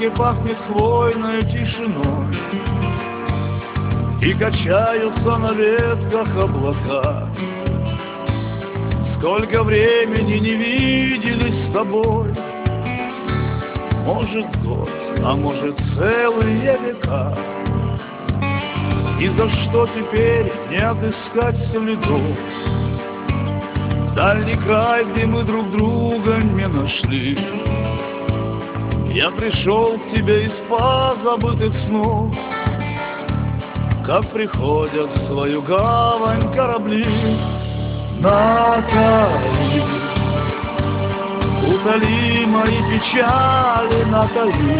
дороге пахнет хвойной тишиной, и качаются на ветках облака. Сколько времени не виделись с тобой, может год, а может целые века. И за что теперь не отыскать следов? Дальний край, где мы друг друга не нашли. Я пришел к тебе из позабытых снов, как приходят в свою гавань корабли. Натали, утоли мои печали, Натали,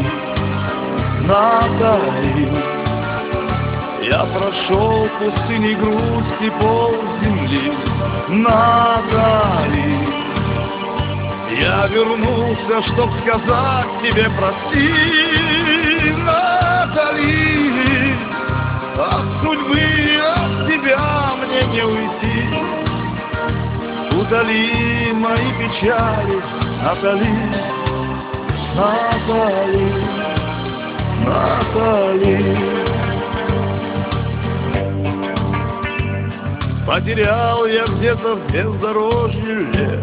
Натали. Я прошел пустыни грусти пол земли, Натали. Я вернулся, чтоб сказать тебе прости, Натали. От судьбы, от тебя мне не уйти. Утоли мои печали, Натали, Натали, Натали. Потерял я где-то в бездорожье лет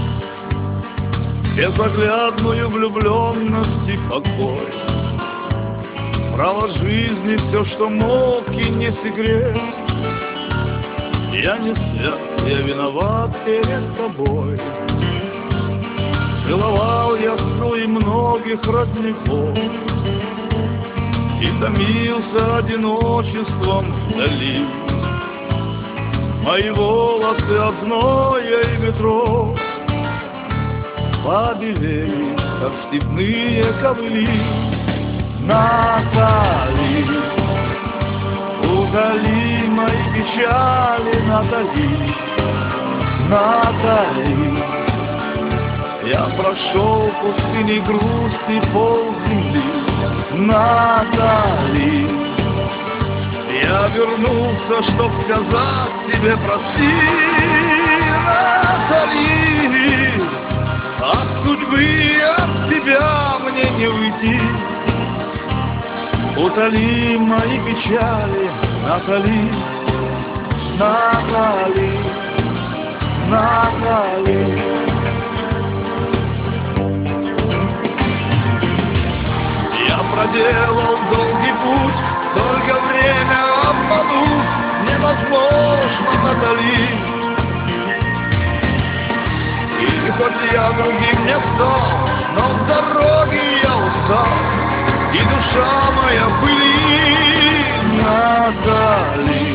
безоглядную влюбленность и покой. Право жизни все, что мог, и не секрет. Я не свят, я виноват перед тобой. Целовал я струи многих родников и томился одиночеством вдали. Мои волосы от зноя и ветров побелели, как степные ковыли. Натали, утоли мои печали, Натали, Натали. Я прошел пустыни грусти пол земли, Натали. Я вернулся, чтоб сказать тебе прости, Натали. От судьбы, от тебя мне не уйти. Утоли мои печали, Натали, Натали, Натали. Я проделал долгий путь, только время обмануть невозможно, Натали. И хоть я другим не стал, но с дороги я устал, и душа моя в пыли. Натали,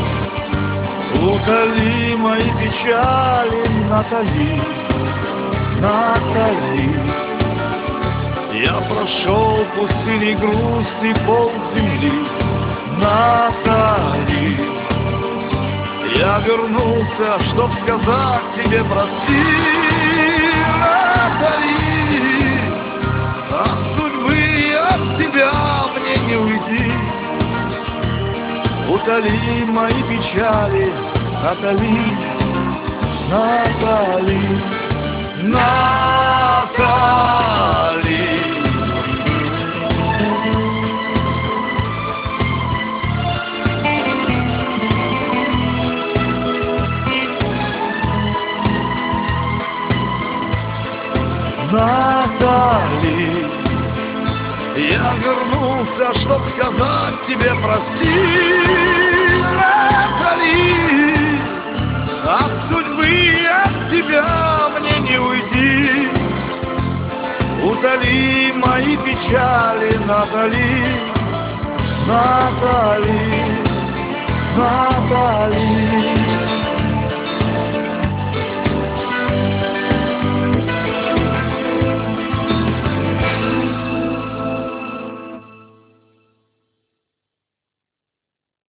утоли мои печали, Натали, Натали. Я прошел пустыни грусти пол земли, Натали. Я вернулся, чтоб сказать тебе прости, Натали. От судьбы, от тебя мне не уйти. Утоли мои печали, Натали, Натали, Натали. Натали, я вернулся, чтоб сказать тебе прости, Натали. От судьбы, от тебя мне не уйти. Утоли мои печали, Натали, Натали, Натали.